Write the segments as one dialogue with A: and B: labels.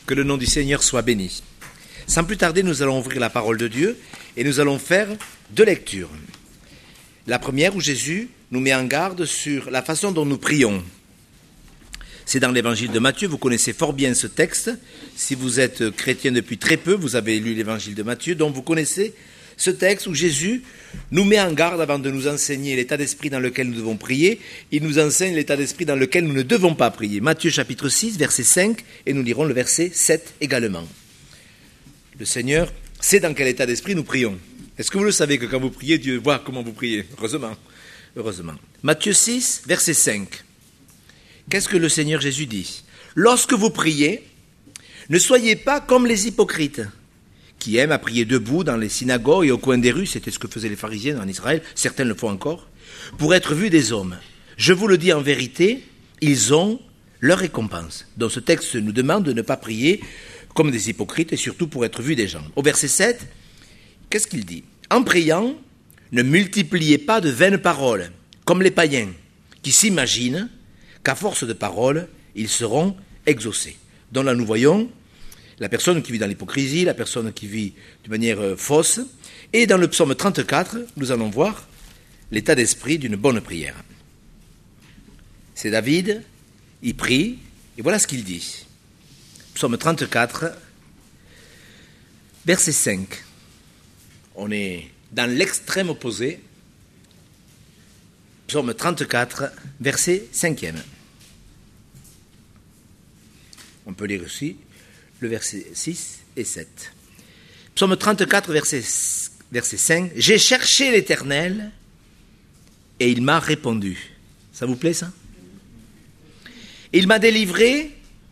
A: Que le nom du Seigneur soit béni. Sans plus tarder, nous allons ouvrir la parole de Dieu et nous allons faire deux lectures. La première où Jésus nous met en garde sur la façon dont nous prions. C'est dans l'évangile de Matthieu, vous connaissez fort bien ce texte. Si vous êtes chrétien depuis très peu, vous avez lu l'évangile de Matthieu, donc vous connaissez ce texte où Jésus nous met en garde avant de nous enseigner l'état d'esprit dans lequel nous devons prier. Il nous enseigne l'état d'esprit dans lequel nous ne devons pas prier. Matthieu chapitre 6, verset 5, et nous lirons le verset 7 également. Le Seigneur sait dans quel état d'esprit nous prions. Est-ce que vous le savez que quand vous priez, Dieu voit comment vous priez? Heureusement. Matthieu 6, verset 5. Qu'est-ce que le Seigneur Jésus dit? Lorsque vous priez, ne soyez pas comme les hypocrites, qui aiment à prier debout dans les synagogues et au coin des rues, c'était ce que faisaient les pharisiens en Israël, certains le font encore, pour être vus des hommes. Je vous le dis en vérité, ils ont leur récompense. Donc ce texte nous demande de ne pas prier comme des hypocrites et surtout pour être vus des gens. Au verset 7, qu'est-ce qu'il dit? En priant, ne multipliez pas de vaines paroles, comme les païens, qui s'imaginent qu'à force de paroles, ils seront exaucés. Donc là nous voyons la personne qui vit dans l'hypocrisie, la personne qui vit de manière fausse. Et dans le psaume 34, nous allons voir l'état d'esprit d'une bonne prière. C'est David, il prie, et voilà ce qu'il dit. Psaume 34, verset 5. On est dans l'extrême opposé. Psaume 34, verset 5e. On peut lire aussi le verset 6 et 7. Psaume 34, verset 5. « J'ai cherché l'Éternel et il m'a répondu. » Ça vous plaît ça? « Il m'a délivré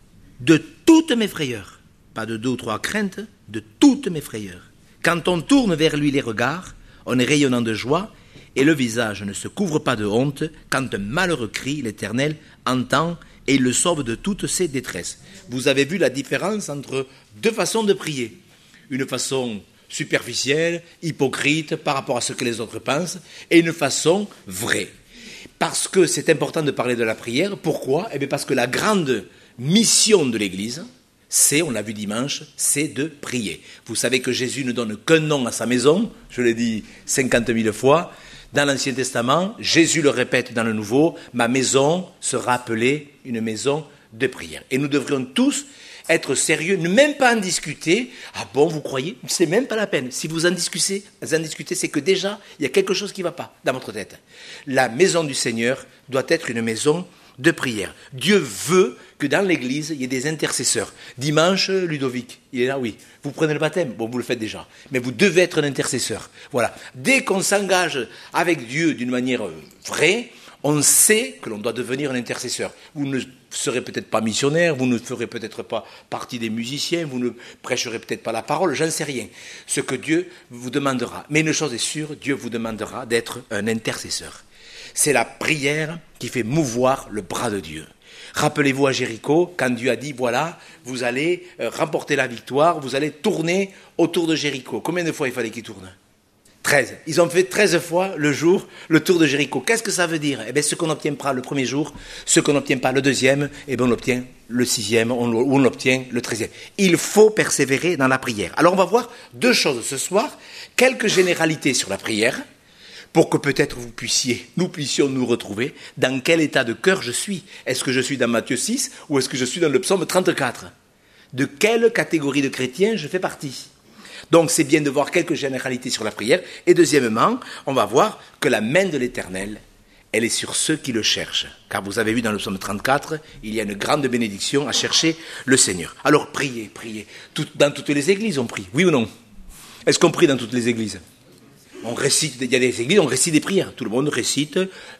A: de toutes mes frayeurs. » Pas de deux ou trois craintes, de toutes mes frayeurs. Quand on tourne vers lui les regards, on est rayonnant de joie et le visage ne se couvre pas de honte. Quand un malheureux crie, l'Éternel entend et il le sauve de toutes ses détresses. Vous avez vu la différence entre deux façons de prier. Une façon superficielle, hypocrite par rapport à ce que les autres pensent, et une façon vraie. Parce que c'est important de parler de la prière. Pourquoi? Eh bien parce que la grande mission de l'Église, c'est, on l'a vu dimanche, c'est de prier. Vous savez que Jésus ne donne qu'un nom à sa maison, je l'ai dit 50 000 fois. Dans l'Ancien Testament, Jésus le répète dans le Nouveau, « Ma maison sera appelée une maison de prière. » Et nous devrions tous être sérieux, ne même pas en discuter. Ah bon, vous croyez? C'est même pas la peine. Si vous en discutez, c'est que déjà, il y a quelque chose qui ne va pas dans votre tête. La maison du Seigneur doit être une maison de prière. Dieu veut que dans l'Église, il y ait des intercesseurs. Dimanche, Ludovic, il est là, oui. Vous prenez le baptême, bon, vous le faites déjà. Mais vous devez être un intercesseur. Voilà. Dès qu'on s'engage avec Dieu d'une manière vraie, on sait que l'on doit devenir un intercesseur. Vous ne serez peut-être pas missionnaire, vous ne ferez peut-être pas partie des musiciens, vous ne prêcherez peut-être pas la parole, j'en sais rien. Ce que Dieu vous demandera. Mais une chose est sûre, Dieu vous demandera d'être un intercesseur. C'est la prière qui fait mouvoir le bras de Dieu. Rappelez-vous à Jéricho, quand Dieu a dit, voilà, vous allez remporter la victoire, vous allez tourner autour de Jéricho. Combien de fois il fallait qu'ils tournent? 13. Ils ont fait 13 fois le jour le tour de Jéricho. Qu'est-ce que ça veut dire? Eh bien, ce qu'on n'obtient pas le premier jour, ce qu'on n'obtient pas le deuxième, eh bien, on l'obtient le 6e, ou on l'obtient le 13e. Il faut persévérer dans la prière. Alors, on va voir deux choses ce soir. Quelques généralités sur la prière, pour que peut-être nous puissions nous retrouver dans quel état de cœur je suis. Est-ce que je suis dans Matthieu 6 ou est-ce que je suis dans le psaume 34? De quelle catégorie de chrétiens je fais partie? Donc c'est bien de voir quelques généralités sur la prière. Et deuxièmement, on va voir que la main de l'Éternel, elle est sur ceux qui le cherchent. Car vous avez vu dans le psaume 34, il y a une grande bénédiction à chercher le Seigneur. Alors priez. Dans toutes les églises on prie, oui ou non? Est-ce qu'on prie dans toutes les églises? On récite, il y a des églises, on récite des prières. Tout le monde récite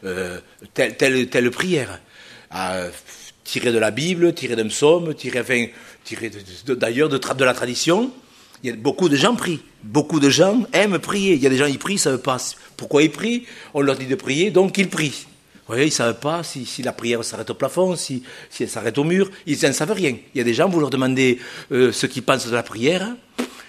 A: telle prière. Tirée de la Bible, tirée d'un psaume, tirée d'ailleurs de la tradition. Il y a beaucoup de gens prient. Beaucoup de gens aiment prier. Il y a des gens qui prient, ils ne savent pas pourquoi ils prient. On leur dit de prier, donc ils prient. Vous voyez, ils ne savent pas si la prière s'arrête au plafond, si elle s'arrête au mur. Ils n'en savent rien. Il y a des gens, vous leur demandez ce qu'ils pensent de la prière.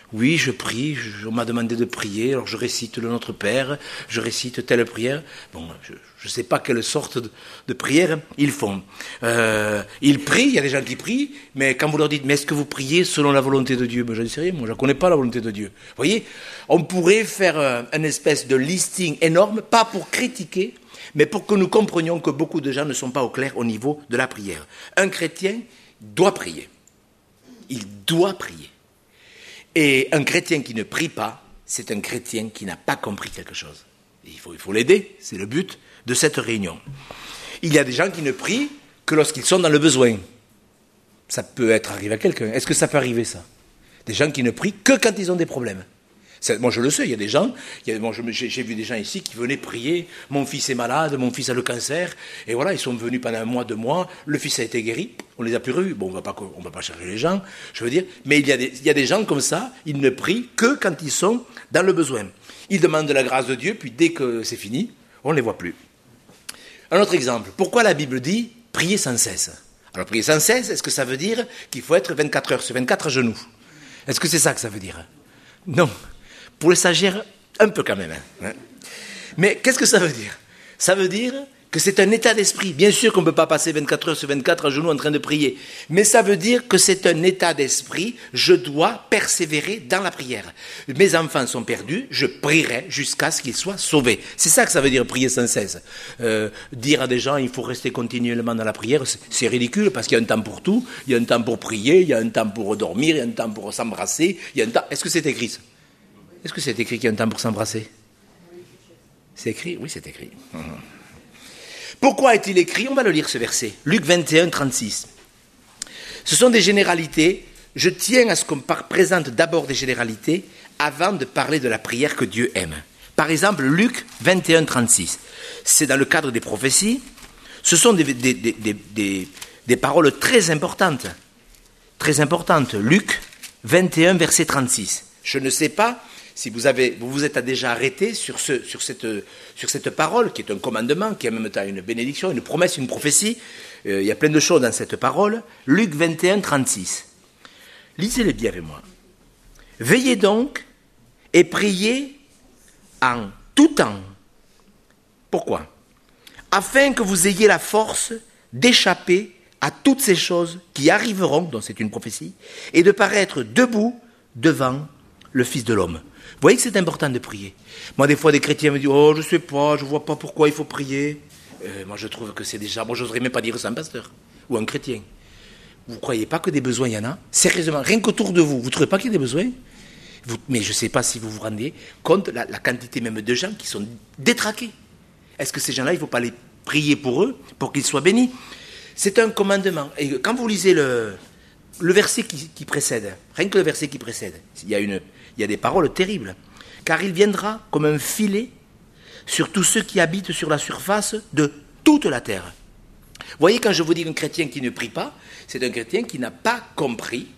A: Oui, je prie, on m'a demandé de prier, alors je récite le Notre Père, je récite telle prière. Bon, je ne sais pas quelle sorte de prière ils font. Ils prient, il y a des gens qui prient, mais quand vous leur dites, mais est-ce que vous priez selon la volonté de Dieu? Ben, je ne sais rien, moi je ne connais pas la volonté de Dieu. Vous voyez, on pourrait faire une espèce de listing énorme, pas pour critiquer, mais pour que nous comprenions que beaucoup de gens ne sont pas au clair au niveau de la prière. Un chrétien doit prier. Il doit prier. Et un chrétien qui ne prie pas, c'est un chrétien qui n'a pas compris quelque chose. Et il faut l'aider, c'est le but de cette réunion. Il y a des gens qui ne prient que lorsqu'ils sont dans le besoin. Ça peut être arrivé à quelqu'un. Est-ce que ça peut arriver, ça? Des gens qui ne prient que quand ils ont des problèmes. Moi, je le sais, il y a des gens, j'ai vu des gens ici qui venaient prier, mon fils est malade, mon fils a le cancer, et voilà, ils sont venus pendant 1 mois, 2 mois, le fils a été guéri, on les a plus revus. Bon, on va pas charger les gens, je veux dire, mais il y a des gens comme ça, ils ne prient que quand ils sont dans le besoin. Ils demandent de la grâce de Dieu, puis dès que c'est fini, on ne les voit plus. Un autre exemple, pourquoi la Bible dit « prier sans cesse » ? Alors, prier sans cesse, est-ce que ça veut dire qu'il faut être 24 heures sur 24 à genoux? Est-ce que c'est ça que ça veut dire? Non. Pour les stagiaires, un peu quand même. Hein. Mais qu'est-ce que ça veut dire? Ça veut dire que c'est un état d'esprit. Bien sûr qu'on ne peut pas passer 24 heures sur 24 à genoux en train de prier. Mais ça veut dire que c'est un état d'esprit. Je dois persévérer dans la prière. Mes enfants sont perdus, je prierai jusqu'à ce qu'ils soient sauvés. C'est ça que ça veut dire prier sans cesse. Dire à des gens il faut rester continuellement dans la prière, c'est ridicule parce qu'il y a un temps pour tout. Il y a un temps pour prier, il y a un temps pour dormir, il y a un temps pour s'embrasser. Il y a un temps... Est-ce que c'est écrit ça? Est-ce que c'est écrit qu'il y a un temps pour s'embrasser? C'est écrit? Oui, c'est écrit. Pourquoi est-il écrit? On va le lire ce verset. Luc 21, 36. Ce sont des généralités. Je tiens à ce qu'on présente d'abord des généralités avant de parler de la prière que Dieu aime. Par exemple, Luc 21, 36. C'est dans le cadre des prophéties. Ce sont des paroles très importantes. Très importantes. Luc 21, verset 36. Je ne sais pas si vous vous êtes déjà arrêté sur cette parole, qui est un commandement, qui est en même temps une bénédiction, une promesse, une prophétie. Il y a plein de choses dans cette parole. Luc 21, 36. Lisez-le bien avec moi. Veillez donc et priez en tout temps. Pourquoi? Afin que vous ayez la force d'échapper à toutes ces choses qui arriveront, donc c'est une prophétie, et de paraître debout devant le Fils de l'homme. Vous voyez que c'est important de prier. Moi, des fois, des chrétiens me disent « Oh, je ne sais pas, je ne vois pas pourquoi il faut prier. » Moi, je trouve que c'est déjà... Moi, je n'oserais même pas dire ça à un pasteur ou à un chrétien. Vous ne croyez pas que des besoins, il y en a? Sérieusement, rien qu'autour de vous, vous ne trouvez pas qu'il y a des besoins? Mais je ne sais pas si vous vous rendez compte la quantité même de gens qui sont détraqués. Est-ce que ces gens-là, il ne faut pas les prier pour eux, pour qu'ils soient bénis? C'est un commandement. Et quand vous lisez le verset qui précède, rien que le verset qui précède, il y a des paroles terribles. Car il viendra comme un filet sur tous ceux qui habitent sur la surface de toute la terre. Vous voyez, quand je vous dis qu'un chrétien qui ne prie pas, c'est un chrétien qui n'a pas compris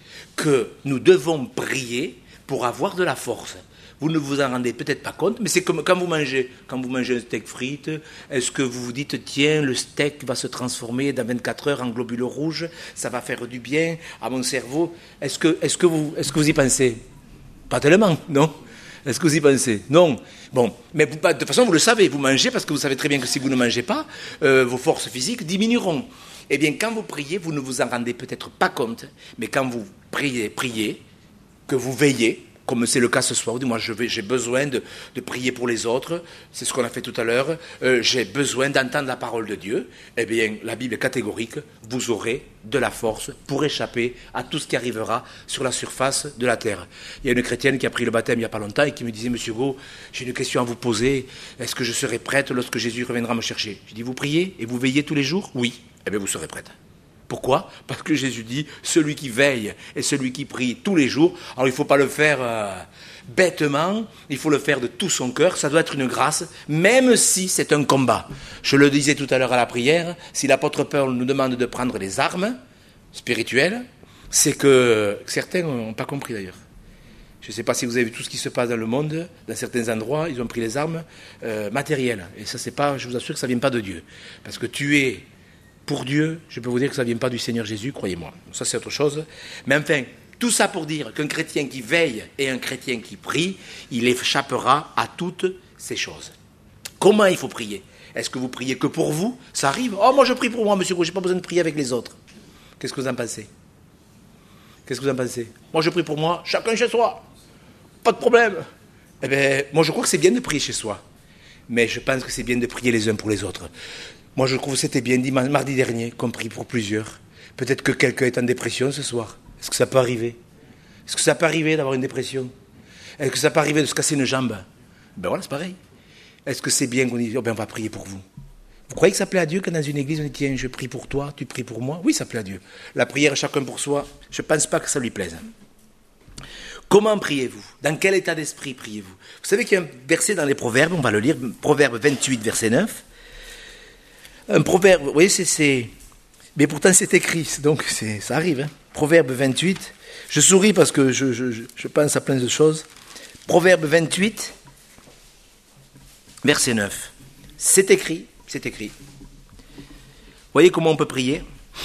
A: que nous devons prier pour avoir de la force. Vous ne vous en rendez peut-être pas compte, mais c'est comme quand vous mangez un steak frites, est-ce que vous vous dites, tiens, le steak va se transformer dans 24 heures en globules rouges, ça va faire du bien à mon cerveau. Est-ce que vous y pensez? Pas tellement, non? Est-ce que vous y pensez? Non. Bon, mais de toute façon, vous le savez, vous mangez parce que vous savez très bien que si vous ne mangez pas, vos forces physiques diminueront. Eh bien, quand vous priez, vous ne vous en rendez peut-être pas compte, mais quand vous priez, que vous veillez, comme c'est le cas ce soir, vous dites, moi j'ai besoin de prier pour les autres, c'est ce qu'on a fait tout à l'heure, j'ai besoin d'entendre la parole de Dieu, eh bien la Bible est catégorique, vous aurez de la force pour échapper à tout ce qui arrivera sur la surface de la terre. Il y a une chrétienne qui a pris le baptême il n'y a pas longtemps et qui me disait, Monsieur Gau, j'ai une question à vous poser, est-ce que je serai prête lorsque Jésus reviendra me chercher? Je dis, vous priez et vous veillez tous les jours? Oui, eh bien vous serez prête. Pourquoi? Parce que Jésus dit, celui qui veille et celui qui prie tous les jours, alors il ne faut pas le faire bêtement, il faut le faire de tout son cœur, ça doit être une grâce, même si c'est un combat. Je le disais tout à l'heure à la prière, si l'apôtre Paul nous demande de prendre les armes spirituelles, c'est que certains n'ont pas compris d'ailleurs. Je ne sais pas si vous avez vu tout ce qui se passe dans le monde, dans certains endroits, ils ont pris les armes matérielles. Et ça, c'est pas, je vous assure que ça ne vient pas de Dieu. Parce que tuer pour Dieu, je peux vous dire que ça ne vient pas du Seigneur Jésus, croyez-moi. Ça, c'est autre chose. Mais enfin, Tout ça pour dire qu'un chrétien qui veille et un chrétien qui prie, il échappera à toutes ces choses. Comment il faut prier? Est-ce que vous priez que pour vous? Ça arrive. Oh, moi je prie pour moi, monsieur, je n'ai pas besoin de prier avec les autres. Qu'est-ce que vous en pensez? Qu'est-ce que vous en pensez? Moi je prie pour moi, chacun chez soi. Pas de problème. Eh bien, moi je crois que c'est bien de prier chez soi. Mais je pense que c'est bien de prier les uns pour les autres. Moi je trouve que c'était bien dit mardi dernier qu'on prie pour plusieurs. Peut-être que quelqu'un est en dépression ce soir. Est-ce que ça peut arriver? Est-ce que ça peut arriver d'avoir une dépression? Est-ce que ça peut arriver de se casser une jambe? Ben voilà, c'est pareil. Est-ce que c'est bien qu'on dise, oh ben on va prier pour vous? Vous croyez que ça plaît à Dieu quand dans une église on dit, tiens, je prie pour toi, tu pries pour moi? Oui, ça plaît à Dieu. La prière, chacun pour soi, je ne pense pas que ça lui plaise. Comment priez-vous? Dans quel état d'esprit priez-vous? Vous savez qu'il y a un verset dans les Proverbes, on va le lire, Proverbe 28, verset 9. Un proverbe, vous voyez, c'est... Mais pourtant c'est écrit, donc ça arrive. Hein. Proverbe 28, je souris parce que je pense à plein de choses. Proverbe 28, verset 9. C'est écrit, c'est écrit. Vous voyez comment on peut prier?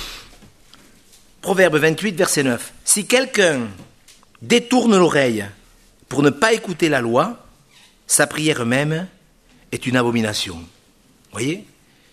A: Proverbe 28, verset 9. Si quelqu'un détourne l'oreille pour ne pas écouter la loi, sa prière même est une abomination. Vous voyez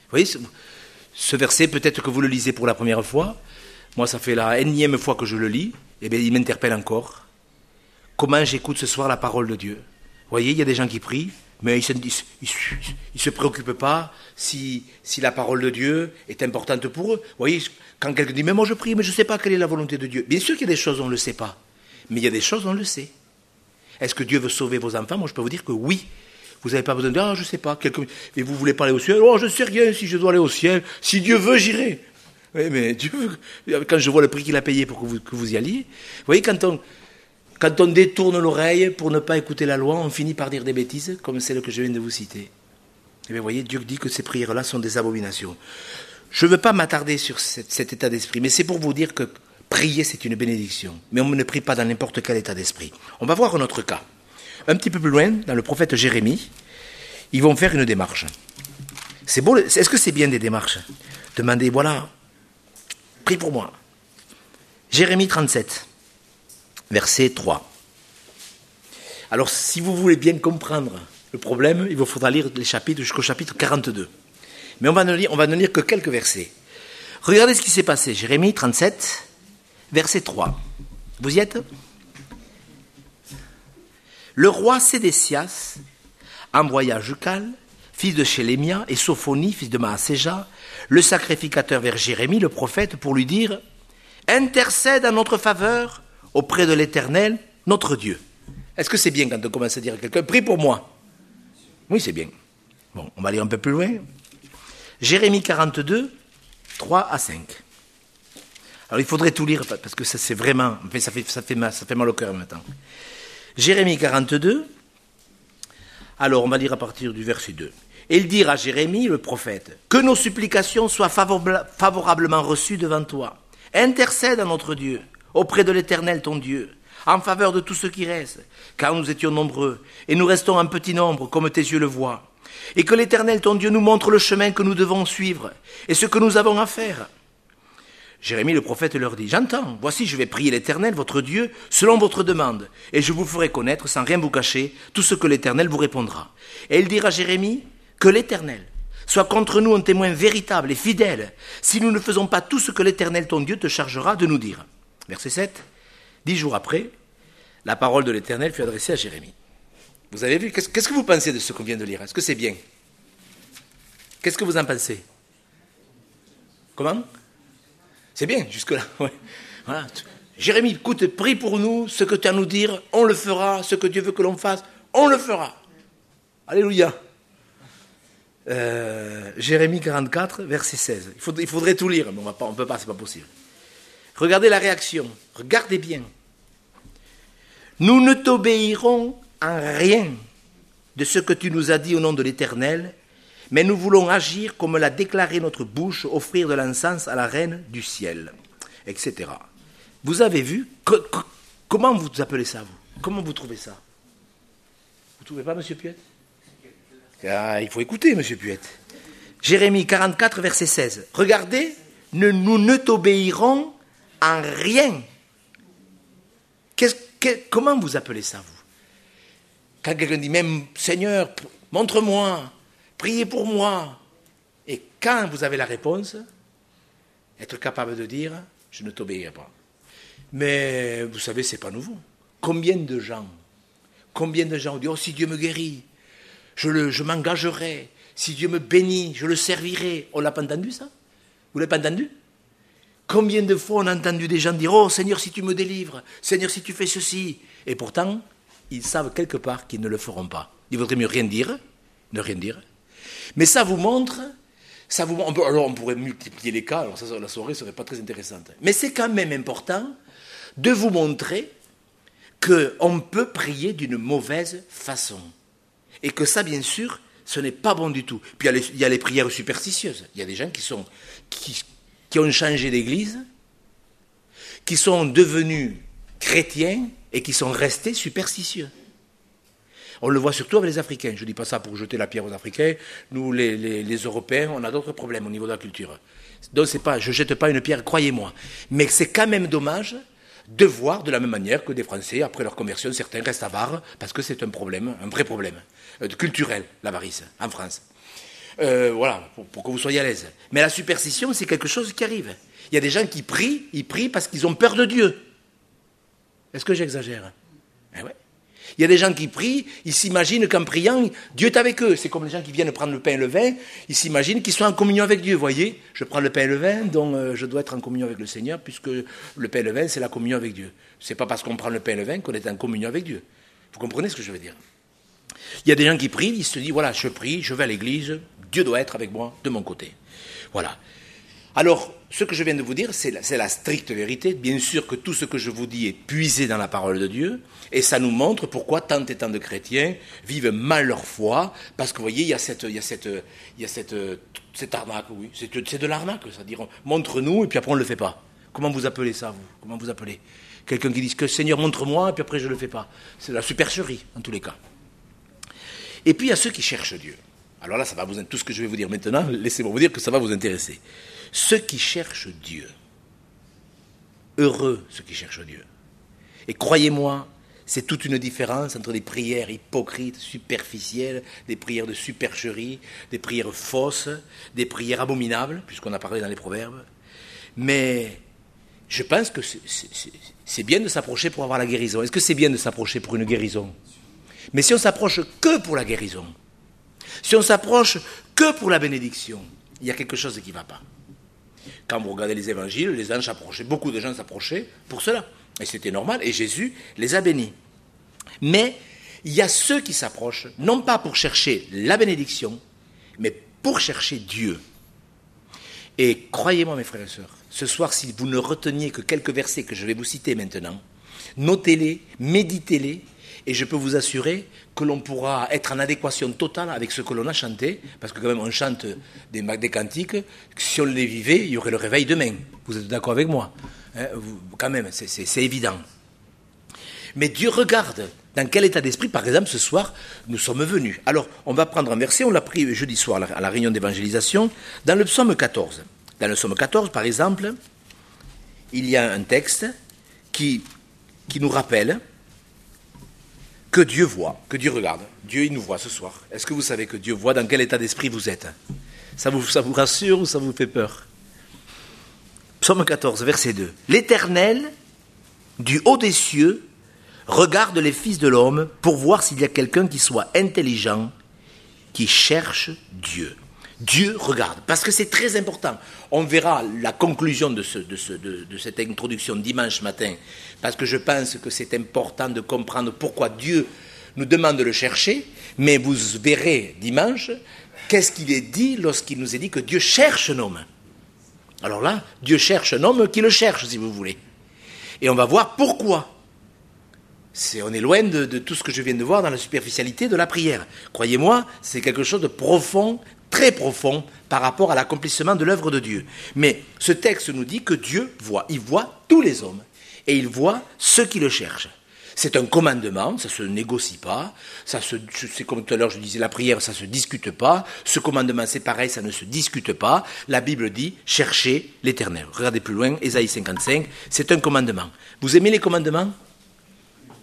A: ce verset, peut-être que vous le lisez pour la première fois. Moi, ça fait la énième fois que je le lis. Eh bien, il m'interpelle encore. Comment j'écoute ce soir la parole de Dieu? Vous voyez, il y a des gens qui prient, mais ils ne se préoccupent pas si la parole de Dieu est importante pour eux. Vous voyez, quand quelqu'un dit, mais moi je prie, mais je ne sais pas quelle est la volonté de Dieu. Bien sûr qu'il y a des choses on ne le sait pas, mais il y a des choses on le sait. Est-ce que Dieu veut sauver vos enfants? Moi, je peux vous dire que oui. Vous n'avez pas besoin de dire, je ne sais pas. Et vous voulez pas aller au ciel? Oh, je ne sais rien si je dois aller au ciel. Si Dieu veut, j'irai. Oui, mais Dieu veut. Quand je vois le prix qu'il a payé pour que vous y alliez. Vous voyez, quand on détourne l'oreille pour ne pas écouter la loi, on finit par dire des bêtises, comme celle que je viens de vous citer. Et bien, vous voyez, Dieu dit que ces prières-là sont des abominations. Je ne veux pas m'attarder sur cet état d'esprit, mais c'est pour vous dire que prier, c'est une bénédiction. Mais on ne prie pas dans n'importe quel état d'esprit. On va voir un autre cas. Un petit peu plus loin, dans le prophète Jérémie, ils vont faire une démarche. C'est beau, est-ce que c'est bien des démarches? Demandez, voilà, prie pour moi. Jérémie 37, verset 3. Alors, si vous voulez bien comprendre le problème, il vous faudra lire les chapitres jusqu'au chapitre 42. Mais on va ne lire que quelques versets. Regardez ce qui s'est passé. Jérémie 37, verset 3. Vous y êtes? Le roi Sédécias envoya Jucal, fils de Chélémia, et Sophonie, fils de Maaséja, le sacrificateur vers Jérémie, le prophète, pour lui dire « Intercède en notre faveur auprès de l'Éternel, notre Dieu. » Est-ce que c'est bien quand on commence à dire à quelqu'un « Prie pour moi » ? Oui, c'est bien. Bon, on va lire un peu plus loin. Jérémie 42, 3 à 5. Alors il faudrait tout lire, parce que ça c'est vraiment... Enfin, ça fait mal au cœur maintenant. Jérémie 42, alors on va lire à partir du verset 2. « Et il dira à Jérémie, le prophète, que nos supplications soient favorablement reçues devant toi. Intercède à notre Dieu, auprès de l'Éternel ton Dieu, en faveur de tout ce qui reste, car nous étions nombreux, et nous restons en petit nombre, comme tes yeux le voient. Et que l'Éternel ton Dieu nous montre le chemin que nous devons suivre, et ce que nous avons à faire. » Jérémie le prophète leur dit, « J'entends, voici je vais prier l'Éternel, votre Dieu, selon votre demande, et je vous ferai connaître, sans rien vous cacher, tout ce que l'Éternel vous répondra. » Et il dira à Jérémie, « Que l'Éternel soit contre nous un témoin véritable et fidèle, si nous ne faisons pas tout ce que l'Éternel ton Dieu te chargera de nous dire. » Verset 7, 10 jours après, la parole de l'Éternel fut adressée à Jérémie. Vous avez vu, qu'est-ce que vous pensez de ce qu'on vient de lire? Est-ce que c'est bien? Qu'est-ce que vous en pensez? Comment? C'est bien, jusque-là. Ouais. Voilà. Jérémie, écoute, prie pour nous, ce que tu as à nous dire, on le fera, ce que Dieu veut que l'on fasse, on le fera. Alléluia. Jérémie 44, verset 16. Il faudrait tout lire, mais on ne peut pas, c'est pas possible. Regardez la réaction, regardez bien. Nous ne t'obéirons en rien de ce que tu nous as dit au nom de l'Éternel, mais nous voulons agir comme l'a déclaré notre bouche, offrir de l'encens à la reine du ciel, etc. Vous avez vu, comment vous appelez ça, vous? Comment vous trouvez ça? Vous ne trouvez pas, monsieur Puette? Ah, il faut écouter, monsieur Puette. Jérémie 44, verset 16. Regardez, nous ne t'obéirons en rien Comment vous appelez ça, vous? Quand quelqu'un dit même Seigneur, montre-moi, priez pour moi. Et quand vous avez la réponse, être capable de dire je ne t'obéirai pas. Mais vous savez, c'est pas nouveau. Combien de gens ont dit oh, si Dieu me guérit, je m'engagerai. Si Dieu me bénit, je le servirai. On ne l'a pas entendu, ça? Vous ne l'avez pas entendu? Combien de fois on a entendu des gens dire oh Seigneur, si tu me délivres, Seigneur, si tu fais ceci. Et pourtant, ils savent quelque part qu'ils ne le feront pas. Il vaudrait mieux rien dire, ne rien dire. Mais ça vous montre, alors on pourrait multiplier les cas, alors ça, la soirée ne serait pas très intéressante. Mais c'est quand même important de vous montrer qu'on peut prier d'une mauvaise façon. Et que ça, bien sûr, ce n'est pas bon du tout. Puis il y a les prières superstitieuses. Il y a des gens qui ont changé d'église, qui sont devenus chrétiens et qui sont restés superstitieux. On le voit surtout avec les Africains. Je ne dis pas ça pour jeter la pierre aux Africains. Nous, les Européens, on a d'autres problèmes au niveau de la culture. Donc, je ne jette pas une pierre, croyez-moi. Mais c'est quand même dommage de voir de la même manière que des Français, après leur conversion, certains restent avares, parce que c'est un problème, un vrai problème, culturel, l'avarice, en France. Voilà, pour que vous soyez à l'aise. Mais la superstition, c'est quelque chose qui arrive. Il y a des gens qui prient, ils prient parce qu'ils ont peur de Dieu. Est-ce que j'exagère? Eh ouais. Il y a des gens qui prient, ils s'imaginent qu'en priant, Dieu est avec eux. C'est comme les gens qui viennent prendre le pain et le vin, ils s'imaginent qu'ils sont en communion avec Dieu. Vous voyez, je prends le pain et le vin, donc je dois être en communion avec le Seigneur, puisque le pain et le vin, c'est la communion avec Dieu. Ce n'est pas parce qu'on prend le pain et le vin qu'on est en communion avec Dieu. Vous comprenez ce que je veux dire? Il y a des gens qui prient, ils se disent, voilà, je prie, je vais à l'église, Dieu doit être avec moi, de mon côté. Voilà. Alors, ce que je viens de vous dire, c'est la stricte vérité. Bien sûr que tout ce que je vous dis est puisé dans la parole de Dieu, et ça nous montre pourquoi tant et tant de chrétiens vivent mal leur foi, parce que vous voyez, il y a cette arnaque, oui, c'est de l'arnaque, c'est-à-dire, montre-nous, et puis après on ne le fait pas. Comment vous appelez ça, vous? Comment vous appelez? Quelqu'un qui dit que Seigneur, montre-moi, et puis après je ne le fais pas. C'est la supercherie, en tous les cas. Et puis il y a ceux qui cherchent Dieu. Alors là, ça va vous tout ce que je vais vous dire maintenant, laissez-moi vous dire que ça va vous intéresser. Ceux qui cherchent Dieu, heureux ceux qui cherchent Dieu. Et croyez-moi, c'est toute une différence entre des prières hypocrites, superficielles, des prières de supercherie, des prières fausses, des prières abominables, puisqu'on a parlé dans les proverbes. Mais je pense que c'est bien de s'approcher pour avoir la guérison. Est-ce que c'est bien de s'approcher pour une guérison? Mais si on s'approche que pour la guérison, si on s'approche que pour la bénédiction, il y a quelque chose qui ne va pas. Quand vous regardez les évangiles, les gens s'approchaient, beaucoup de gens s'approchaient pour cela. Et c'était normal, et Jésus les a bénis. Mais il y a ceux qui s'approchent, non pas pour chercher la bénédiction, mais pour chercher Dieu. Et croyez-moi, mes frères et sœurs, ce soir, si vous ne reteniez que quelques versets que je vais vous citer maintenant, notez-les, méditez-les, et je peux vous assurer que l'on pourra être en adéquation totale avec ce que l'on a chanté, parce que quand même on chante des cantiques, si on les vivait, il y aurait le réveil demain. Vous êtes d'accord avec moi? Quand même, c'est évident. Mais Dieu regarde dans quel état d'esprit, par exemple, ce soir, nous sommes venus. Alors, on va prendre un verset, on l'a pris jeudi soir à la réunion d'évangélisation, dans le psaume 14. Dans le psaume 14, par exemple, il y a un texte qui nous rappelle que Dieu voit, que Dieu regarde. Dieu, il nous voit ce soir. Est-ce que vous savez que Dieu voit dans quel état d'esprit vous êtes? Ça vous rassure ou ça vous fait peur? Psaume 14, verset 2. L'Éternel, du haut des cieux, regarde les fils de l'homme pour voir s'il y a quelqu'un qui soit intelligent, qui cherche Dieu. Dieu regarde, parce que c'est très important. On verra la conclusion de cette introduction dimanche matin, parce que je pense que c'est important de comprendre pourquoi Dieu nous demande de le chercher, mais vous verrez dimanche qu'est-ce qu'il est dit lorsqu'il nous est dit que Dieu cherche un homme. Alors là, Dieu cherche un homme qui le cherche, si vous voulez. Et on va voir pourquoi. On est loin de tout ce que je viens de voir dans la superficialité de la prière. Croyez-moi, c'est quelque chose de profond, très profond, par rapport à l'accomplissement de l'œuvre de Dieu. Mais ce texte nous dit que Dieu voit. Il voit tous les hommes. Et il voit ceux qui le cherchent. C'est un commandement, ça ne se négocie pas. C'est comme tout à l'heure je disais, la prière, ça ne se discute pas. Ce commandement, c'est pareil, ça ne se discute pas. La Bible dit, cherchez l'Éternel. Regardez plus loin, Ésaïe 55, c'est un commandement. Vous aimez les commandements?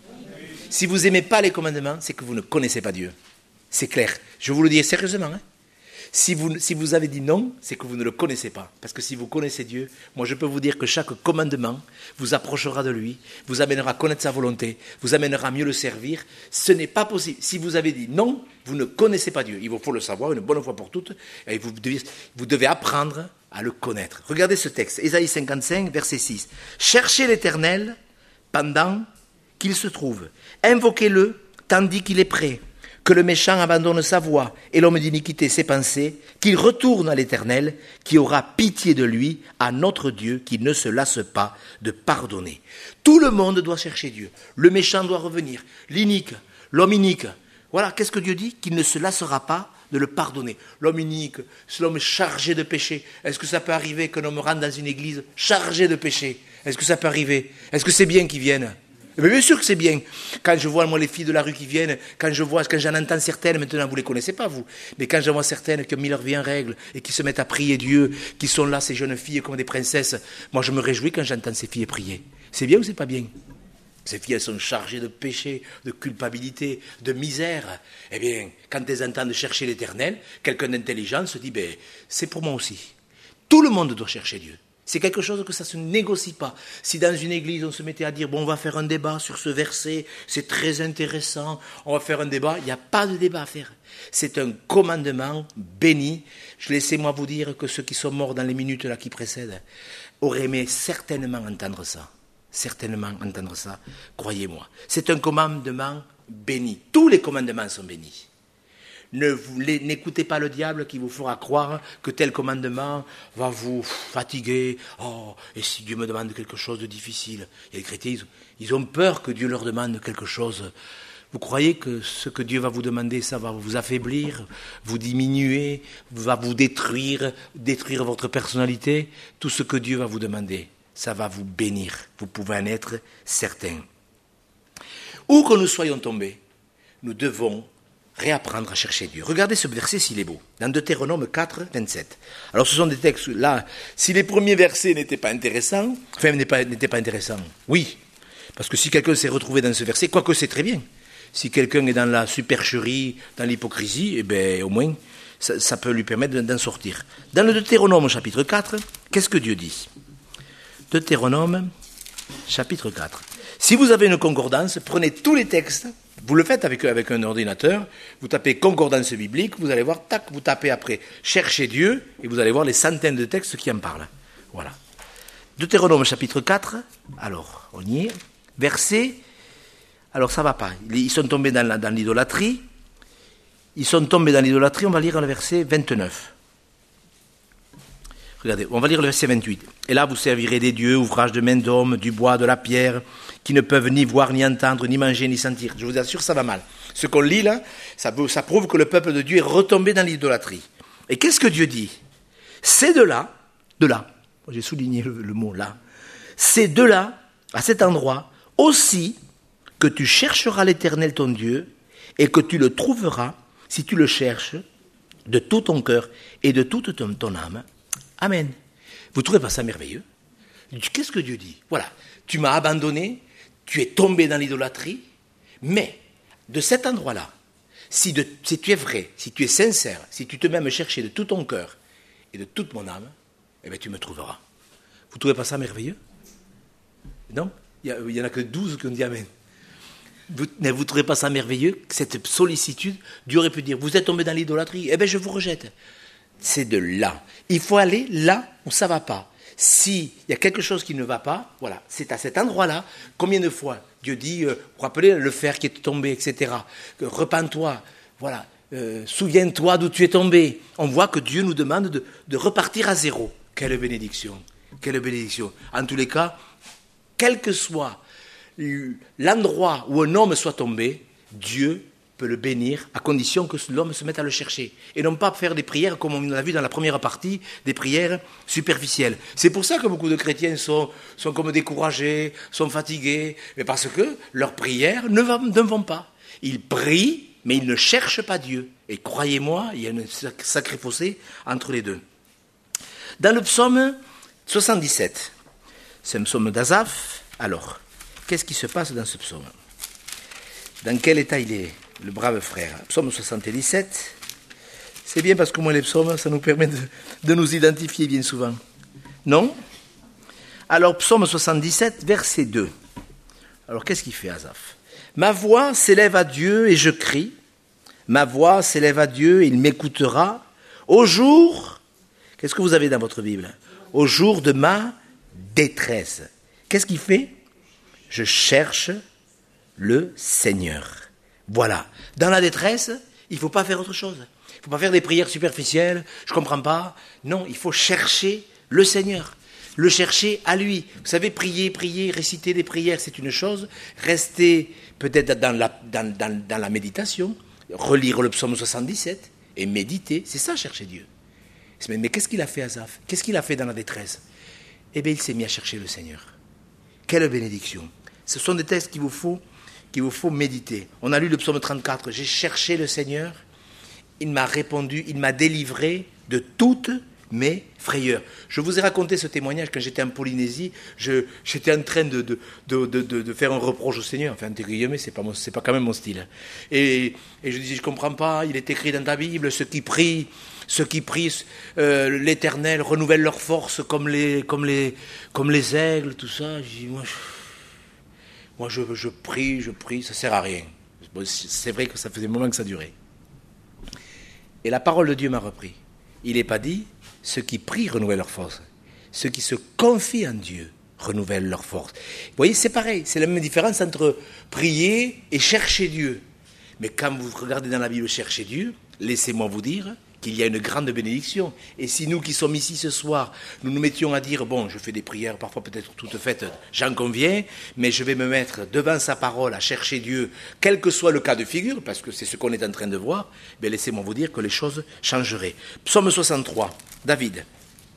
A: Si vous n'aimez pas les commandements, c'est que vous ne connaissez pas Dieu. C'est clair. Je vous le dis sérieusement. Si vous avez dit non, c'est que vous ne le connaissez pas. Parce que si vous connaissez Dieu, moi je peux vous dire que chaque commandement vous approchera de lui, vous amènera à connaître sa volonté, vous amènera à mieux le servir. Ce n'est pas possible. Si vous avez dit non, vous ne connaissez pas Dieu. Il vous faut le savoir une bonne fois pour toutes. Et vous devez apprendre à le connaître. Regardez ce texte, Ésaïe 55, verset 6. Cherchez l'Éternel pendant qu'il se trouve. Invoquez-le tandis qu'il est prêt. Que le méchant abandonne sa voie et l'homme d'iniquité ses pensées, qu'il retourne à l'Éternel, qui aura pitié de lui, à notre Dieu, qui ne se lasse pas de pardonner. Tout le monde doit chercher Dieu. Le méchant doit revenir. L'inique, l'homme inique. Voilà, qu'est-ce que Dieu dit? Qu'il ne se lassera pas de le pardonner. L'homme inique, c'est l'homme chargé de péché. Est-ce que ça peut arriver qu'un homme rentre dans une église chargé de péché? Est-ce que ça peut arriver? Est-ce que c'est bien qu'ils viennent? Mais bien sûr que c'est bien. Quand je vois, moi, les filles de la rue qui viennent, quand j'en entends certaines, maintenant, vous ne les connaissez pas, vous, mais quand j'en vois certaines qui ont mis leur vie en règle et qui se mettent à prier Dieu, qui sont là, ces jeunes filles, comme des princesses, moi, je me réjouis quand j'entends ces filles prier. C'est bien ou c'est pas bien? Ces filles, elles sont chargées de péché, de culpabilité, de misère. Eh bien, quand elles entendent chercher l'Éternel, quelqu'un d'intelligent se dit, c'est pour moi aussi. Tout le monde doit chercher Dieu. C'est quelque chose que ça ne se négocie pas. Si dans une église, on se mettait à dire, on va faire un débat sur ce verset, c'est très intéressant, on va faire un débat, il n'y a pas de débat à faire. C'est un commandement béni. Laissez-moi vous dire que ceux qui sont morts dans les minutes là qui précèdent auraient aimé certainement entendre ça. Certainement entendre ça, croyez-moi. C'est un commandement béni. Tous les commandements sont bénis. N'écoutez pas le diable qui vous fera croire que tel commandement va vous fatiguer. Oh, et si Dieu me demande quelque chose de difficile? Il y a les chrétiens, ils ont peur que Dieu leur demande quelque chose. Vous croyez que ce que Dieu va vous demander, ça va vous affaiblir, vous diminuer, va vous détruire votre personnalité? Tout ce que Dieu va vous demander, ça va vous bénir. Vous pouvez en être certain. Où que nous soyons tombés, nous devons réapprendre à chercher Dieu. Regardez ce verset s'il est beau, dans Deutéronome 4, 27. Alors ce sont des textes là, si les premiers versets n'étaient pas intéressants, oui, parce que si quelqu'un s'est retrouvé dans ce verset, quoique c'est très bien, si quelqu'un est dans la supercherie, dans l'hypocrisie, au moins ça peut lui permettre d'en sortir. Dans le Deutéronome chapitre 4, qu'est-ce que Dieu dit? Deutéronome chapitre 4. Si vous avez une concordance, prenez tous les textes. Vous le faites avec un ordinateur, vous tapez concordance biblique, vous allez voir, tac, vous tapez après, cherchez Dieu, et vous allez voir les centaines de textes qui en parlent. Voilà. Deutéronome chapitre 4, alors, on y est, verset, alors ça va pas, ils sont tombés dans l'idolâtrie, on va lire le verset 29. Regardez, on va lire le verset 28. Et là, vous servirez des dieux, ouvrages de main d'homme, du bois, de la pierre, qui ne peuvent ni voir, ni entendre, ni manger, ni sentir. Je vous assure, ça va mal. Ce qu'on lit là, ça prouve que le peuple de Dieu est retombé dans l'idolâtrie. Et qu'est-ce que Dieu dit? C'est de là, j'ai souligné le mot là, c'est de là, à cet endroit, aussi que tu chercheras l'Éternel ton Dieu, et que tu le trouveras, si tu le cherches, de tout ton cœur et de toute ton âme. Amen. Vous ne trouvez pas ça merveilleux? Qu'est-ce que Dieu dit? Voilà, tu m'as abandonné, tu es tombé dans l'idolâtrie, mais de cet endroit-là, si tu es vrai, si tu es sincère, si tu te mets à me chercher de tout ton cœur et de toute mon âme, eh bien tu me trouveras. Vous ne trouvez pas ça merveilleux? Non? Il n'y en a que 12 qui ont dit Amen. Vous ne trouvez pas ça merveilleux? Cette sollicitude, Dieu aurait pu dire, vous êtes tombé dans l'idolâtrie, eh bien je vous rejette. C'est de là. Il faut aller là où ça ne va pas. S'il y a quelque chose qui ne va pas, voilà, c'est à cet endroit-là. Combien de fois Dieu dit, vous rappelez le fer qui est tombé, etc. Repens-toi, voilà, souviens-toi d'où tu es tombé. On voit que Dieu nous demande de repartir à zéro. Quelle bénédiction, quelle bénédiction. En tous les cas, quel que soit l'endroit où un homme soit tombé, Dieu peut le bénir à condition que l'homme se mette à le chercher et non pas faire des prières comme on l'a vu dans la première partie, des prières superficielles. C'est pour ça que beaucoup de chrétiens sont comme découragés, sont fatigués, mais parce que leurs prières ne vont pas. Ils prient, mais ils ne cherchent pas Dieu. Et croyez-moi, il y a un sacré fossé entre les deux. Dans le psaume 77, c'est un psaume d'Asaph. Alors, qu'est-ce qui se passe dans ce psaume? dans quel état il est, le brave frère. Psaume 77, c'est bien parce qu'au moins les psaumes, ça nous permet de nous identifier bien souvent. Non? Alors, psaume 77, verset 2. Alors, qu'est-ce qu'il fait, Asaph? Ma voix s'élève à Dieu et je crie. Ma voix s'élève à Dieu et il m'écoutera. Au jour, qu'est-ce que vous avez dans votre Bible? Au jour de ma détresse. Qu'est-ce qu'il fait? Je cherche le Seigneur. Voilà. Dans la détresse, il ne faut pas faire autre chose. Il ne faut pas faire des prières superficielles. Je ne comprends pas. Non, il faut chercher le Seigneur. Le chercher à lui. Vous savez, prier, réciter des prières, c'est une chose. Rester peut-être dans la méditation, relire le psaume 77 et méditer, c'est ça, chercher Dieu. Mais qu'est-ce qu'il a fait, Asaph? Qu'est-ce qu'il a fait dans la détresse? Eh bien, il s'est mis à chercher le Seigneur. Quelle bénédiction! Ce sont des textes qu'il vous faut méditer. On a lu le psaume 34. J'ai cherché le Seigneur, il m'a répondu, il m'a délivré de toutes mes frayeurs. Je vous ai raconté ce témoignage quand j'étais en Polynésie. J'étais en train de faire un reproche au Seigneur. Enfin, entre guillemets, c'est pas quand même mon style. Et je disais, je comprends pas. Il est écrit dans ta Bible, ceux qui prient l'Éternel renouvellent leur force comme les aigles, tout ça. Je dis, moi, je prie, ça sert à rien. Bon, c'est vrai que ça faisait un moment que ça durait. Et la parole de Dieu m'a repris. Il n'est pas dit, ceux qui prient renouvellent leur force. Ceux qui se confient en Dieu renouvellent leur force. Vous voyez, c'est pareil. C'est la même différence entre prier et chercher Dieu. Mais quand vous regardez dans la Bible chercher Dieu, laissez-moi vous dire qu'il y a une grande bénédiction. Et si nous qui sommes ici ce soir, nous nous mettions à dire, bon, je fais des prières parfois peut-être toutes faites, j'en conviens, mais je vais me mettre devant sa parole à chercher Dieu, quel que soit le cas de figure, parce que c'est ce qu'on est en train de voir, bien laissez-moi vous dire que les choses changeraient. Psaume 63, David.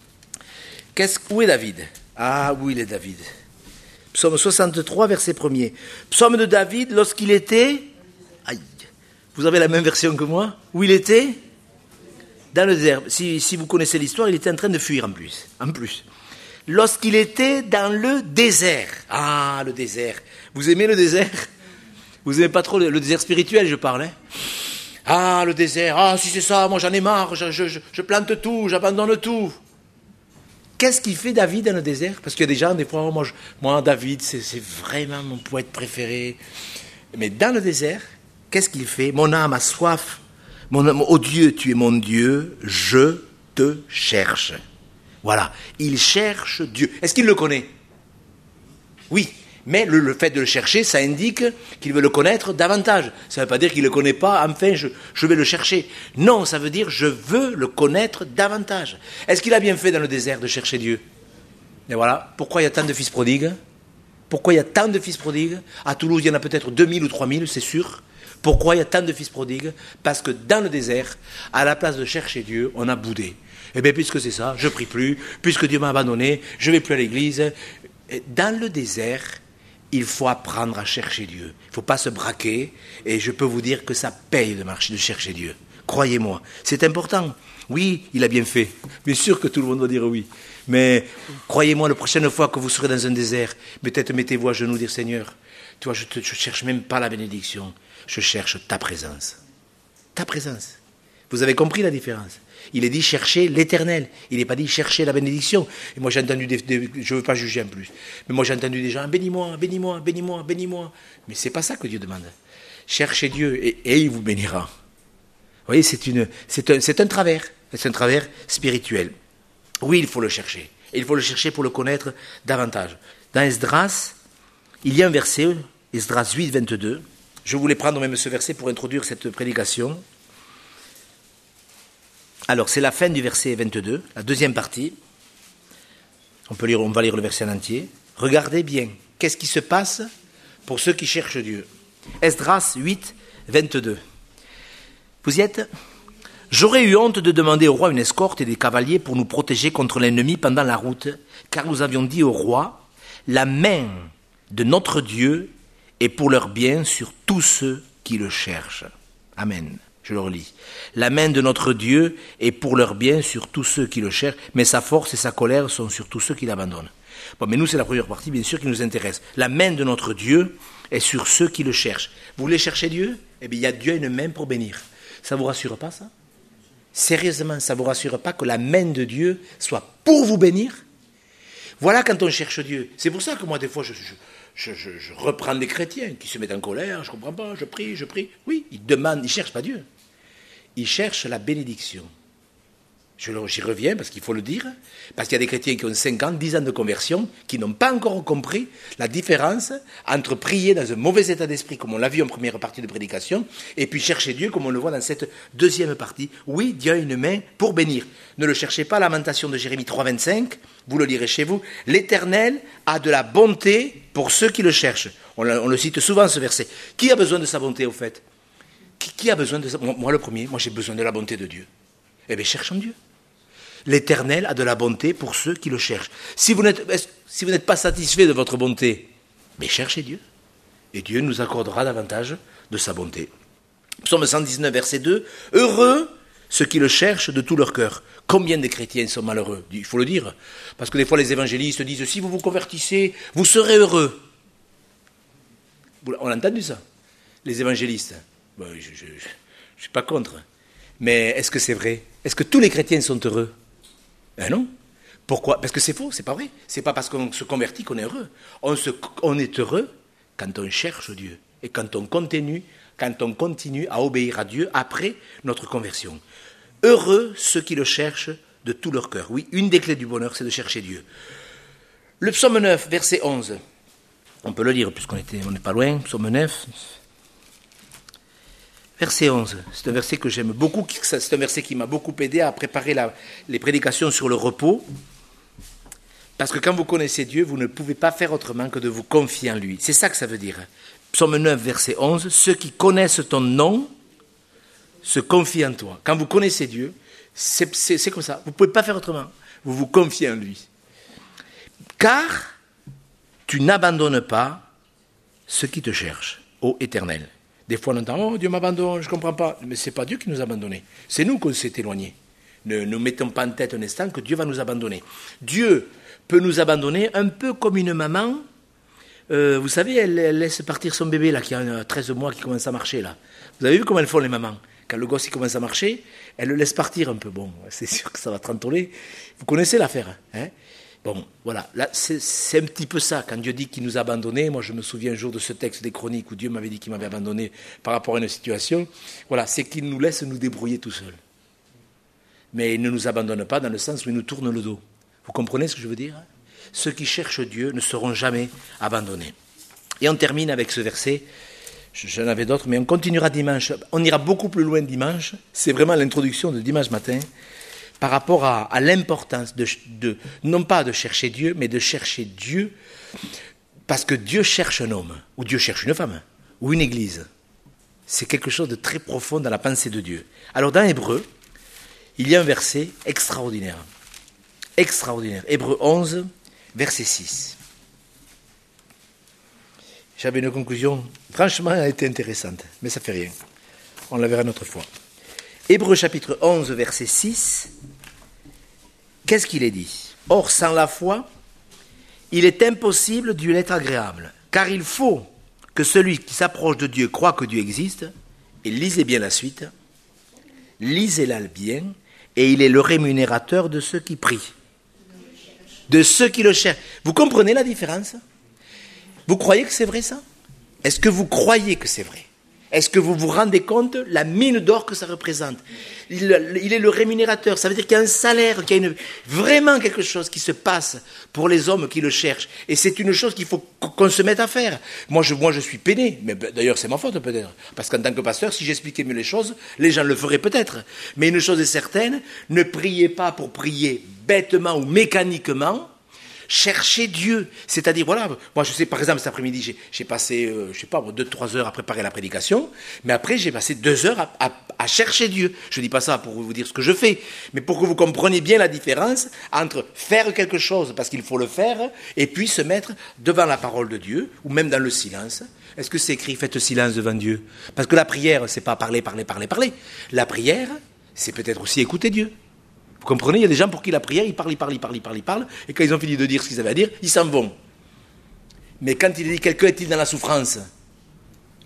A: Où est David? Ah, où il est David? Psaume 63, verset 1er. Psaume de David, lorsqu'il était... Aïe, vous avez la même version que moi? Où il était? Dans le désert. Si vous connaissez l'histoire, il était en train de fuir en plus. Lorsqu'il était dans le désert. Ah, le désert. Vous aimez le désert? Vous aimez pas trop le désert spirituel, je parle, hein? Ah, le désert. Ah, si c'est ça, moi j'en ai marre. Je plante tout, j'abandonne tout. Qu'est-ce qu'il fait David dans le désert? Parce qu'il y a des gens, des fois, moi David, c'est vraiment mon poète préféré. Mais dans le désert, qu'est-ce qu'il fait? Mon âme a soif. Oh Dieu, tu es mon Dieu, je te cherche. Voilà, il cherche Dieu. Est-ce qu'il le connaît? Oui, mais le fait de le chercher, ça indique qu'il veut le connaître davantage. Ça ne veut pas dire qu'il ne le connaît pas, enfin je vais le chercher. Non, ça veut dire je veux le connaître davantage. Est-ce qu'il a bien fait dans le désert de chercher Dieu? Et voilà, pourquoi il y a tant de fils prodigues? Pourquoi il y a tant de fils prodigues? À Toulouse, il y en a peut-être 2000 ou 3000, c'est sûr. Pourquoi il y a tant de fils prodigues? Parce que dans le désert, à la place de chercher Dieu, on a boudé. Eh bien, puisque c'est ça, je ne prie plus, puisque Dieu m'a abandonné, je ne vais plus à l'église. Et dans le désert, il faut apprendre à chercher Dieu. Il ne faut pas se braquer, et je peux vous dire que ça paye de chercher Dieu. Croyez-moi, c'est important. Oui, il a bien fait. Bien sûr que tout le monde va dire oui. Mais croyez-moi, la prochaine fois que vous serez dans un désert, peut-être mettez-vous à genoux, dire Seigneur, toi, je ne cherche même pas la bénédiction. Je cherche ta présence. Ta présence. Vous avez compris la différence? Il est dit chercher l'Éternel. Il n'est pas dit chercher la bénédiction. Et moi j'ai entendu, je ne veux pas juger en plus, mais moi j'ai entendu des gens, bénis-moi, bénis-moi, bénis-moi, bénis-moi. Mais ce n'est pas ça que Dieu demande. Cherchez Dieu et il vous bénira. Vous voyez, c'est un travers. C'est un travers spirituel. Oui, il faut le chercher. Et il faut le chercher pour le connaître davantage. Dans Esdras, il y a un verset, Esdras 8, 22. Je voulais prendre même ce verset pour introduire cette prédication. Alors, c'est la fin du verset 22, la deuxième partie. On va lire le verset en entier. Regardez bien, qu'est-ce qui se passe pour ceux qui cherchent Dieu? Esdras 8, 22. Vous y êtes? J'aurais eu honte de demander au roi une escorte et des cavaliers pour nous protéger contre l'ennemi pendant la route, car nous avions dit au roi, la main de notre Dieu est pour leur bien sur tous ceux qui le cherchent. Amen. Je le relis. La main de notre Dieu est pour leur bien sur tous ceux qui le cherchent, mais sa force et sa colère sont sur tous ceux qui l'abandonnent. Bon, mais nous, c'est la première partie, bien sûr, qui nous intéresse. La main de notre Dieu et sur ceux qui le cherchent. Vous voulez chercher Dieu? Eh bien, il y a Dieu une main pour bénir. Ça ne vous rassure pas, ça? Sérieusement, ça ne vous rassure pas que la main de Dieu soit pour vous bénir? Voilà quand on cherche Dieu. C'est pour ça que moi, des fois, je reprends des chrétiens qui se mettent en colère, je ne comprends pas, je prie. Oui, ils demandent, ils ne cherchent pas Dieu. Ils cherchent la bénédiction. J'y reviens parce qu'il faut le dire, parce qu'il y a des chrétiens qui ont 5 ans, 10 ans de conversion, qui n'ont pas encore compris la différence entre prier dans un mauvais état d'esprit, comme on l'a vu en première partie de prédication, et puis chercher Dieu, comme on le voit dans cette deuxième partie. Oui, Dieu a une main pour bénir. Ne le cherchez pas, Lamentation de Jérémie 3,25, vous le lirez chez vous. L'Éternel a de la bonté pour ceux qui le cherchent. On le cite souvent, ce verset. Qui a besoin de sa bonté, au fait? Qui a besoin de ça? Moi, le premier, moi j'ai besoin de la bonté de Dieu. Eh bien, cherchons Dieu. L'Éternel a de la bonté pour ceux qui le cherchent. Si vous n'êtes pas satisfait de votre bonté, mais cherchez Dieu. Et Dieu nous accordera davantage de sa bonté. Psaume 119, verset 2. Heureux ceux qui le cherchent de tout leur cœur. Combien de chrétiens sont malheureux? Il faut le dire. Parce que des fois, les évangélistes disent, si vous vous convertissez, vous serez heureux. On a entendu ça, les évangélistes. Bon, je ne suis pas contre. Mais est-ce que c'est vrai? Est-ce que tous les chrétiens sont heureux? Ben non. Pourquoi? Parce que c'est faux, c'est pas vrai. C'est pas parce qu'on se convertit qu'on est heureux. On est heureux quand on cherche Dieu et quand on continue à obéir à Dieu après notre conversion. Heureux ceux qui le cherchent de tout leur cœur. Oui, une des clés du bonheur, c'est de chercher Dieu. Le psaume 9, verset 11. On peut le lire puisqu'on n'est pas loin. Psaume 9. Verset 11, c'est un verset que j'aime beaucoup, c'est un verset qui m'a beaucoup aidé à préparer les prédications sur le repos, parce que quand vous connaissez Dieu, vous ne pouvez pas faire autrement que de vous confier en lui. C'est ça que ça veut dire. Psaume 9, verset 11, ceux qui connaissent ton nom se confient en toi. Quand vous connaissez Dieu, c'est comme ça, vous ne pouvez pas faire autrement, vous vous confiez en lui. Car tu n'abandonnes pas ceux qui te cherchent, ô Éternel. Des fois, on entend « Oh, Dieu m'abandonne, je ne comprends pas ». Mais ce n'est pas Dieu qui nous a abandonnés. C'est nous qu'on s'est éloignés. Ne nous mettons pas en tête un instant que Dieu va nous abandonner. Dieu peut nous abandonner un peu comme une maman. Vous savez, elle laisse partir son bébé, là, qui a 13 mois, qui commence à marcher, là. Vous avez vu comment elles font, les mamans? Quand le gosse il commence à marcher, elle le laisse partir un peu. Bon, c'est sûr que ça va trentoler. Vous connaissez l'affaire, hein? Bon, voilà, là, c'est un petit peu ça. Quand Dieu dit qu'il nous a abandonnés, moi je me souviens un jour de ce texte des Chroniques où Dieu m'avait dit qu'il m'avait abandonné par rapport à une situation. Voilà, c'est qu'il nous laisse nous débrouiller tout seuls. Mais il ne nous abandonne pas dans le sens où il nous tourne le dos. Vous comprenez ce que je veux dire? Ceux qui cherchent Dieu ne seront jamais abandonnés. Et on termine avec ce verset. J'en avais d'autres, mais on continuera dimanche. On ira beaucoup plus loin dimanche. C'est vraiment l'introduction de dimanche matin. Par rapport à l'importance non pas de chercher Dieu, mais de chercher Dieu, parce que Dieu cherche un homme, ou Dieu cherche une femme, ou une église. C'est quelque chose de très profond dans la pensée de Dieu. Alors dans Hébreu, il y a un verset extraordinaire. Extraordinaire. Hébreu 11, verset 6. J'avais une conclusion, franchement, elle a été intéressante, mais ça ne fait rien. On la verra une autre fois. Hébreux chapitre 11, verset 6, qu'est-ce qu'il est dit? Or, sans la foi, il est impossible de lui être agréable, car il faut que celui qui s'approche de Dieu croit que Dieu existe, et lisez bien la suite, lisez-la bien, et il est le rémunérateur de ceux qui prient, de ceux qui le cherchent. Vous comprenez la différence? Vous croyez que c'est vrai ça? Est-ce que vous croyez que c'est vrai? Est-ce que vous vous rendez compte la mine d'or que ça représente? Il est le rémunérateur. Ça veut dire qu'il y a un salaire, qu'il y a vraiment quelque chose qui se passe pour les hommes qui le cherchent. Et c'est une chose qu'il faut qu'on se mette à faire. Moi, je suis peiné. Mais d'ailleurs, c'est ma faute peut-être. Parce qu'en tant que pasteur, si j'expliquais mieux les choses, les gens le feraient peut-être. Mais une chose est certaine, ne priez pas pour prier bêtement ou mécaniquement. Chercher Dieu, c'est-à-dire, voilà, moi je sais, par exemple, cet après-midi, j'ai passé, 2-3 heures à préparer la prédication, mais après j'ai passé 2 heures à chercher Dieu. Je ne dis pas ça pour vous dire ce que je fais, mais pour que vous compreniez bien la différence entre faire quelque chose parce qu'il faut le faire, et puis se mettre devant la parole de Dieu, ou même dans le silence. Est-ce que c'est écrit, faites silence devant Dieu? Parce que la prière, c'est pas parler. La prière, c'est peut-être aussi écouter Dieu. Vous comprenez, il y a des gens pour qui la prière, ils parlent, et quand ils ont fini de dire ce qu'ils avaient à dire, ils s'en vont. Mais quand il dit quelqu'un est-il dans la souffrance,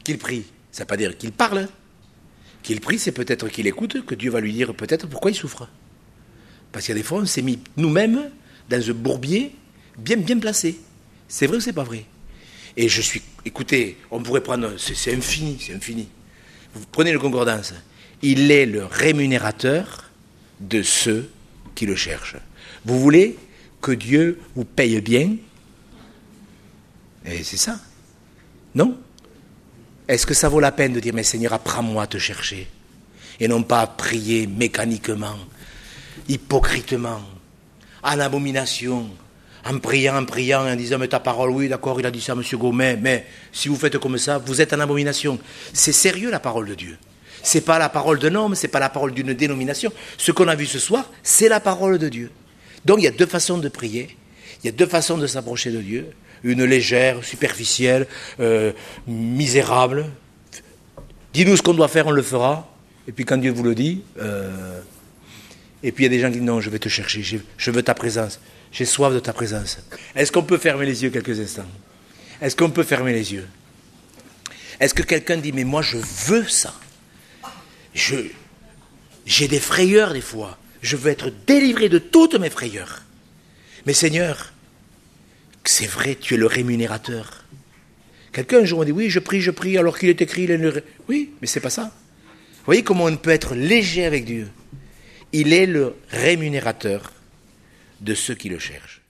A: Qu'il prie, ça ne veut pas dire qu'il parle. Qu'il prie, c'est peut-être qu'il écoute, que Dieu va lui dire peut-être pourquoi il souffre. Parce qu'il y a des fois, on s'est mis nous-mêmes dans un bourbier bien placé. C'est vrai ou c'est pas vrai? Et écoutez, on pourrait prendre, c'est infini. Vous prenez le concordance. Il est le rémunérateur de ceux qui le cherchent. Vous voulez que Dieu vous paye bien? Et c'est ça. Non? Est-ce que ça vaut la peine de dire, mais Seigneur, apprends-moi à te chercher? Et non pas à prier mécaniquement, hypocritement, en abomination, en priant, en disant, mais ta parole, oui, d'accord, il a dit ça, M. Gaumet, mais si vous faites comme ça, vous êtes en abomination. C'est sérieux, la parole de Dieu. C'est pas la parole d'un homme, c'est pas la parole d'une dénomination. Ce qu'on a vu ce soir, c'est la parole de Dieu. Donc il y a deux façons de prier, il y a deux façons de s'approcher de Dieu. Une légère, superficielle, misérable. Dis-nous ce qu'on doit faire, on le fera. Et puis quand Dieu vous le dit, et puis il y a des gens qui disent non, je vais te chercher, je veux ta présence, j'ai soif de ta présence. Est-ce qu'on peut fermer les yeux quelques instants? Est-ce qu'on peut fermer les yeux? Est-ce que quelqu'un dit mais moi je veux ça? J'ai des frayeurs des fois, je veux être délivré de toutes mes frayeurs. Mais Seigneur, c'est vrai, tu es le rémunérateur. Quelqu'un un jour m'a dit, oui, je prie, alors qu'il est écrit, oui, mais c'est pas ça. Vous voyez comment on peut être léger avec Dieu? Il est le rémunérateur de ceux qui le cherchent.